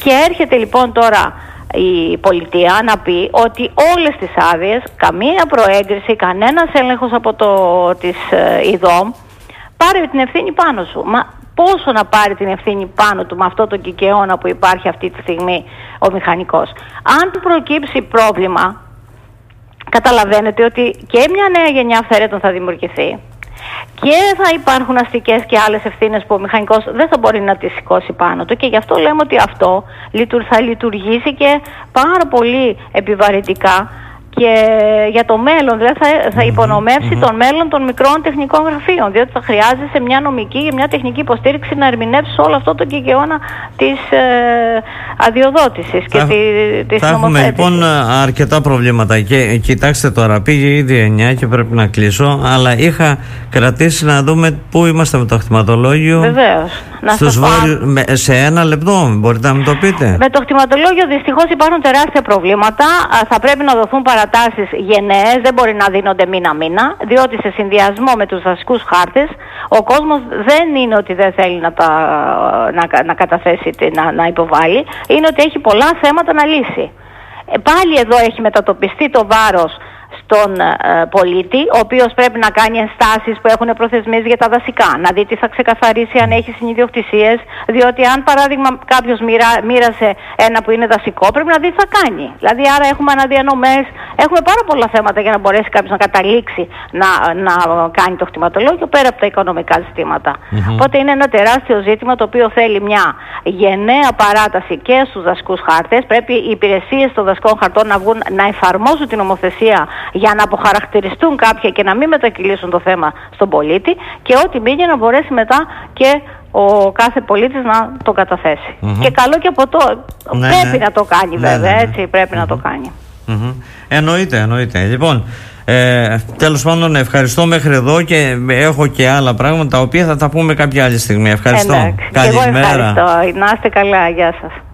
Και έρχεται λοιπόν τώρα η πολιτεία να πει ότι όλες τις άδειες, καμία προέγκριση, κανένας έλεγχος από της ΙΔΟΜ, πάρε την ευθύνη πάνω σου. Μα πόσο να πάρει την ευθύνη πάνω του με αυτό το κικαιώνα που υπάρχει αυτή τη στιγμή ο μηχανικός? Αν του προκύψει πρόβλημα, καταλαβαίνετε ότι και μια νέα γενιά αυθαιρέτων θα δημιουργηθεί και θα υπάρχουν αστικές και άλλες ευθύνες που ο μηχανικός δεν θα μπορεί να τις σηκώσει πάνω του, και γι' αυτό λέμε ότι αυτό θα λειτουργήσει και πάρα πολύ επιβαρυντικά και για το μέλλον, δηλαδή θα υπονομεύσει τον μέλλον των μικρών τεχνικών γραφείων, διότι θα χρειάζεσαι μια νομική, μια τεχνική υποστήριξη να ερμηνεύσει όλο αυτό το κικαιώνα της αδειοδότησης και της νομοθέτησης. Θα έχουμε λοιπόν αρκετά προβλήματα και κοιτάξτε τώρα, πήγε ήδη 9 και πρέπει να κλείσω, αλλά είχα κρατήσει να δούμε πού είμαστε με το κτηματολόγιο. Βεβαίως. Σε ένα λεπτό μπορείτε να μου το πείτε? Με το κτηματολόγιο δυστυχώς υπάρχουν τεράστια προβλήματα. Θα πρέπει να δοθούν παρατάσεις γενναίες, δεν μπορεί να δίνονται μήνα-μήνα, διότι σε συνδυασμό με τους δασικούς χάρτες ο κόσμος δεν είναι ότι δεν θέλει να καταθέσει, να υποβάλει, είναι ότι έχει πολλά θέματα να λύσει. Πάλι εδώ έχει μετατοπιστεί το βάρος στον πολίτη, ο οποίος πρέπει να κάνει ενστάσεις που έχουν προθεσμίες για τα δασικά, να δει τι θα ξεκαθαρίσει αν έχει συνειδιοκτησίες, διότι αν παράδειγμα κάποιος μοίρασε ένα που είναι δασικό, πρέπει να δει τι θα κάνει. Δηλαδή άρα έχουμε αναδιανομές, έχουμε πάρα πολλά θέματα για να μπορέσει κάποιος να καταλήξει να κάνει το κτηματολόγιο πέρα από τα οικονομικά ζητήματα. Οπότε είναι ένα τεράστιο ζήτημα το οποίο θέλει μια γενναία παράταση και στους δασικούς χάρτες. Πρέπει οι υπηρεσίες των δασικών χαρτών να βγουν να εφαρμόζουν την νομοθεσία για να αποχαρακτηριστούν κάποια και να μην μετακυλήσουν το θέμα στον πολίτη, και ό,τι μείνει να μπορέσει μετά και ο κάθε πολίτης να το καταθέσει. Και καλό και από το πρέπει να το κάνει βέβαια, έτσι πρέπει να το κάνει. Εννοείται. Λοιπόν, τέλος πάντων ευχαριστώ μέχρι εδώ, και έχω και άλλα πράγματα τα οποία θα τα πούμε κάποια άλλη στιγμή. Ευχαριστώ. Καλημέρα. Εγώ ευχαριστώ. Να είστε καλά. Γεια σας.